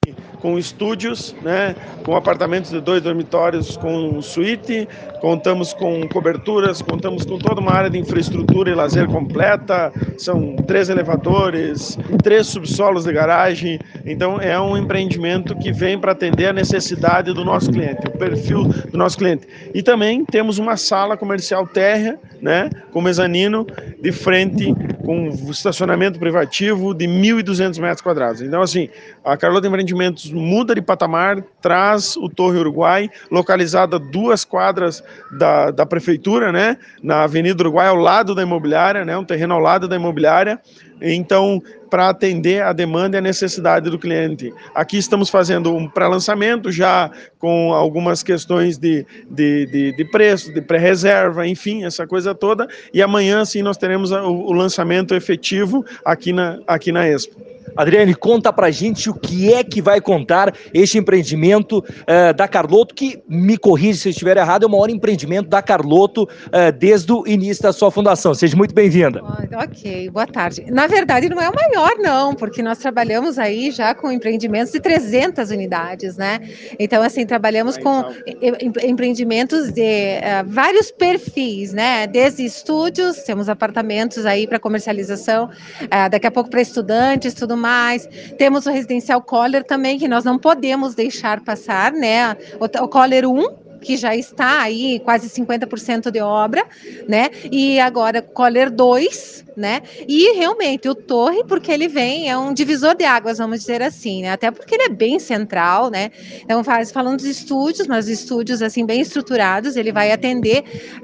com estúdios, né, com apartamentos de 2 dormitórios com suíte, contamos com coberturas, contamos com toda uma área de infraestrutura e lazer completa, são 3 elevadores, 3 subsolos de garagem, então é um empreendimento que vem para atender a necessidade do nosso cliente, o perfil do nosso cliente. E também temos uma sala comercial térrea, né, com mezanino de frente, com estacionamento privativo de 1.200 metros quadrados. Então, assim, a Carlota Empreendimentos muda de patamar, traz o Torre Uruguai, localizada a 2 quadras da prefeitura, né, na Avenida Uruguai, ao lado da imobiliária, né, um terreno ao lado da imobiliária. Então, para atender a demanda e a necessidade do cliente. Aqui estamos fazendo um pré-lançamento já com algumas questões de preço, de pré-reserva, enfim, essa coisa toda. E amanhã, sim, nós teremos o lançamento efetivo aqui na Expo. Adriane, conta pra gente o que é que vai contar este empreendimento da Carlotto, que, me corrija se eu estiver errado, é o maior empreendimento da Carlotto desde o início da sua fundação. Seja muito bem-vinda. Ok, boa tarde. Na verdade, não é o maior, não, porque nós trabalhamos aí já com empreendimentos de 300 unidades, né? Então, assim, trabalhamos com empreendimentos de vários perfis, né? Desde estúdios, temos apartamentos aí para comercialização, daqui a pouco para estudantes, tudo mais. Temos o residencial Coller também, que nós não podemos deixar passar, né? O Coller 1, que já está aí quase 50% de obra, né? E agora Coller 2, né? E realmente o Torre, porque ele vem, é um divisor de águas, vamos dizer assim, né? Até porque ele é bem central, né? Então, falando dos estúdios, mas estúdios assim bem estruturados, ele vai atender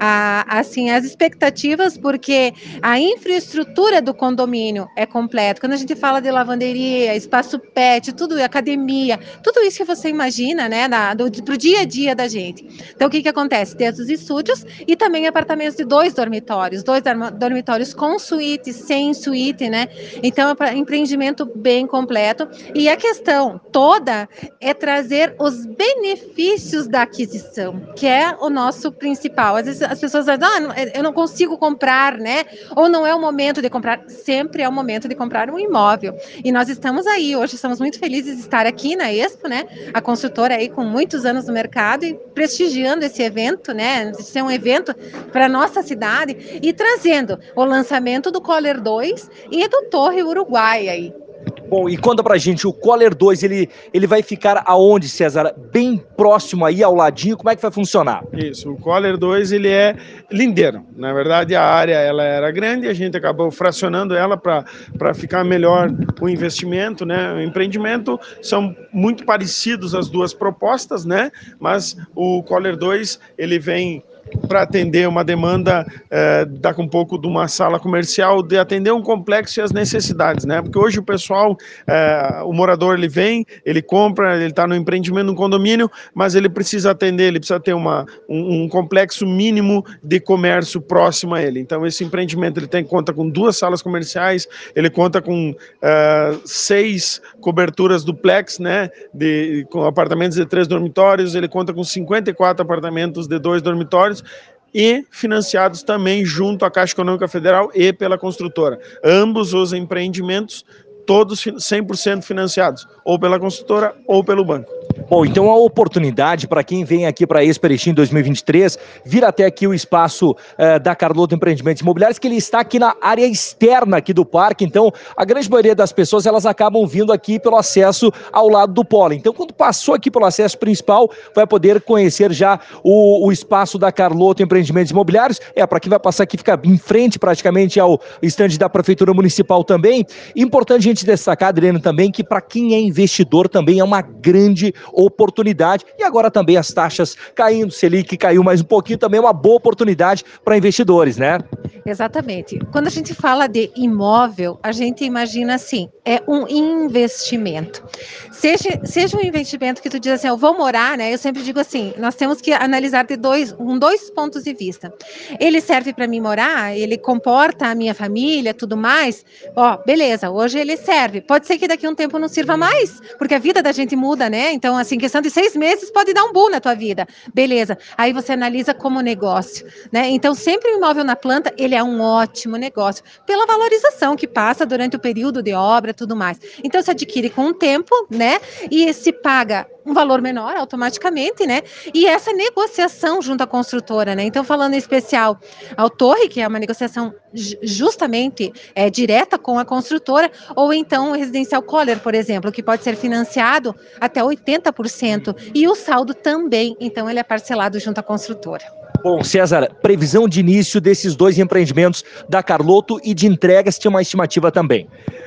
assim as expectativas, porque a infraestrutura do condomínio é completa. Quando a gente fala de lavanderia, espaço pet, tudo, academia, tudo isso que você imagina, né? Pro dia a dia da gente. Então, o que acontece? Tem os estúdios e também apartamentos de 2 dormitórios, 2 dormitórios com suíte, sem suíte, né? Então, é um empreendimento bem completo. E a questão toda é trazer os benefícios da aquisição, que é o nosso principal. Às vezes as pessoas dizem, eu não consigo comprar, né? Ou não é o momento de comprar. Sempre é o momento de comprar um imóvel. E nós estamos aí, hoje estamos muito felizes de estar aqui na Expo, né? A construtora aí com muitos anos no mercado e prestigiando esse evento, né? De ser um evento para nossa cidade e trazendo o lançamento do Coller 2 e do Torre Uruguai aí. Bom, e conta pra gente, o Coller 2, ele vai ficar aonde, César? Bem próximo aí, ao ladinho, como é que vai funcionar? Isso, o Coller 2, ele é lindeiro. Na verdade, a área ela era grande, a gente acabou fracionando ela para ficar melhor o investimento, né? O empreendimento são muito parecidos as duas propostas, né? Mas o Coller 2, ele vem para atender uma demanda dá com um pouco de uma sala comercial, de atender um complexo e as necessidades, né? Porque hoje o pessoal, o morador, ele vem, ele compra, ele está no empreendimento, no condomínio, mas ele precisa atender, ele precisa ter um complexo mínimo de comércio próximo a ele. Então esse empreendimento ele conta com 2 salas comerciais, ele conta com 6 coberturas duplex, né? Com apartamentos de 3 dormitórios, ele conta com 54 apartamentos de 2 dormitórios, e financiados também junto à Caixa Econômica Federal e pela construtora. Ambos os empreendimentos, todos 100% financiados, ou pela construtora ou pelo banco. Bom, então a oportunidade para quem vem aqui para a Expo Erechim 2023, vir até aqui o espaço da Carlotto Empreendimentos Imobiliários, que ele está aqui na área externa aqui do parque, então a grande maioria das pessoas, elas acabam vindo aqui pelo acesso ao lado do polo. Então, quando passou aqui pelo acesso principal, vai poder conhecer já o espaço da Carlotto Empreendimentos Imobiliários. Para quem vai passar aqui, fica em frente praticamente ao estande da Prefeitura Municipal também. Importante a gente destacar, Adriano, também, que para quem é investidor também é uma grande oportunidade, e agora também as taxas caindo, Selic caiu mais um pouquinho, também é uma boa oportunidade para investidores, né? Exatamente. Quando a gente fala de imóvel, a gente imagina assim, é um investimento. Seja um investimento que tu diz assim, eu vou morar, né? Eu sempre digo assim, nós temos que analisar de dois pontos de vista. Ele serve para mim morar, ele comporta a minha família, tudo mais. Beleza, hoje ele serve. Pode ser que daqui a um tempo não sirva mais, porque a vida da gente muda, né? Então, assim, questão de 6 meses pode dar um boom na tua vida. Beleza. Aí você analisa como negócio, né? Então, sempre o imóvel na planta, ele ele é um ótimo negócio, pela valorização que passa durante o período de obra e tudo mais. Então, se adquire com o tempo, né? E se paga um valor menor automaticamente, né? E essa negociação junto à construtora, né? Então, falando em especial ao Torre, que é uma negociação justamente direta com a construtora, ou então o residencial Coller, por exemplo, que pode ser financiado até 80%, e o saldo também, então ele é parcelado junto à construtora. Bom, César, previsão de início desses dois empreendimentos da Carlotto e de entrega, se tinha uma estimativa também.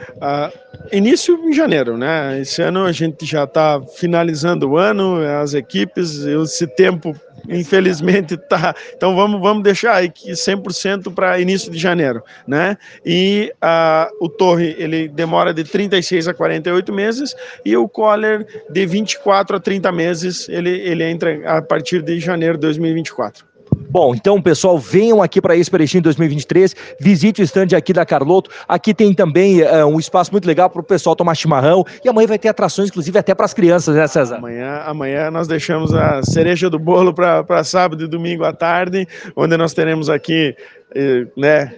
Início em janeiro, né? Esse ano a gente já está finalizando o ano, as equipes, esse tempo, infelizmente, tá. Então vamos deixar aí 100% para início de janeiro, né? E o Torre, ele demora de 36 a 48 meses e o Coller de 24 a 30 meses, ele entra a partir de janeiro de 2024. Bom, então, pessoal, venham aqui para a Expo Erechim 2023, visite o stand aqui da Carlotto. Aqui tem também um espaço muito legal para o pessoal tomar chimarrão, e amanhã vai ter atrações, inclusive, até para as crianças, né, César? Amanhã nós deixamos a cereja do bolo para sábado e domingo à tarde, onde nós teremos aqui, né,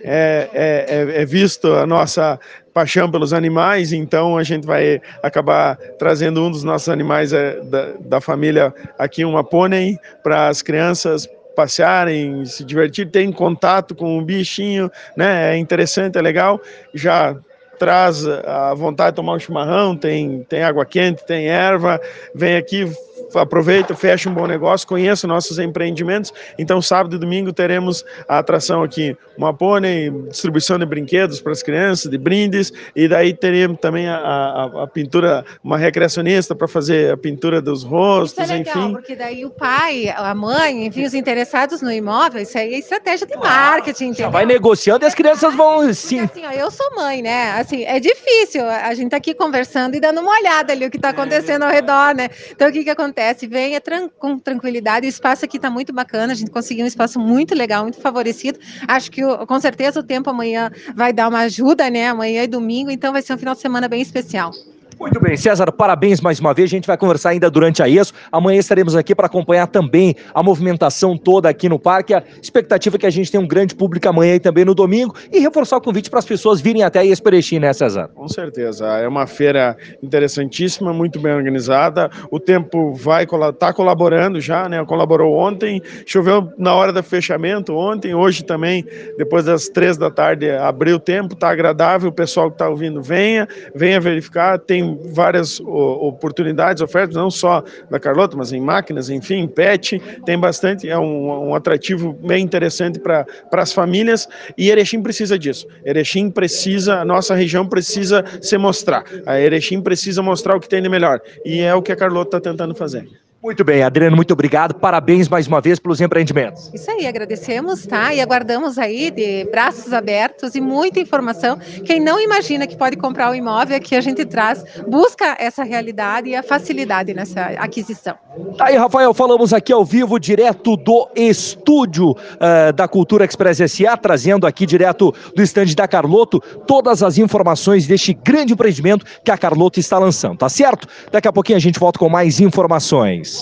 visto a nossa paixão pelos animais, então a gente vai acabar trazendo um dos nossos animais da família aqui, uma pônei, para as crianças passearem, se divertir, ter contato com o bichinho, né? É interessante, é legal, já traz a vontade de tomar um chimarrão, tem água quente, tem erva, vem aqui, aproveita, fecha um bom negócio, conheça nossos empreendimentos. Então, sábado e domingo teremos a atração aqui, uma pônei, distribuição de brinquedos para as crianças, de brindes, e daí teremos também a pintura, uma recreacionista para fazer a pintura dos rostos, isso é legal, enfim. Porque daí o pai, a mãe, enfim, os interessados no imóvel, isso aí é estratégia de marketing, entendeu? Já vai negociando e as crianças vão, sim. Porque, assim, ó, eu sou mãe, né? Assim, é difícil, a gente tá aqui conversando e dando uma olhada ali o que está acontecendo ao redor, né? Então, o que acontece? Venha com tranquilidade, o espaço aqui está muito bacana, a gente conseguiu um espaço muito legal, muito favorecido. Acho que com certeza o tempo amanhã vai dar uma ajuda, né? Amanhã é domingo, então vai ser um final de semana bem especial. Muito bem, César, parabéns mais uma vez, a gente vai conversar ainda durante a Expo, amanhã estaremos aqui para acompanhar também a movimentação toda aqui no parque, a expectativa é que a gente tenha um grande público amanhã e também no domingo, e reforçar o convite para as pessoas virem até a Expo Erechim, né, César? Com certeza, é uma feira interessantíssima, muito bem organizada, o tempo tá colaborando já, né, colaborou ontem, choveu na hora do fechamento ontem, hoje também, depois das 3 da tarde, abriu o tempo, tá agradável, o pessoal que está ouvindo venha verificar, tem várias oportunidades, ofertas, não só da Carlotto, mas em máquinas, enfim, pet, tem bastante, é um atrativo bem interessante para as famílias, e Erechim precisa disso, Erechim precisa, a nossa região precisa se mostrar, a Erechim precisa mostrar o que tem de melhor, e é o que a Carlotto está tentando fazer. Muito bem, Adriano, muito obrigado, parabéns mais uma vez pelos empreendimentos. Isso aí, agradecemos, tá? E aguardamos aí de braços abertos e muita informação. Quem não imagina que pode comprar o imóvel, aqui a gente traz, busca essa realidade e a facilidade nessa aquisição. Tá aí, Rafael, falamos aqui ao vivo, direto do estúdio da Cultura Express S.A., trazendo aqui direto do estande da Carlotto todas as informações deste grande empreendimento que a Carlotto está lançando, tá certo? Daqui a pouquinho a gente volta com mais informações.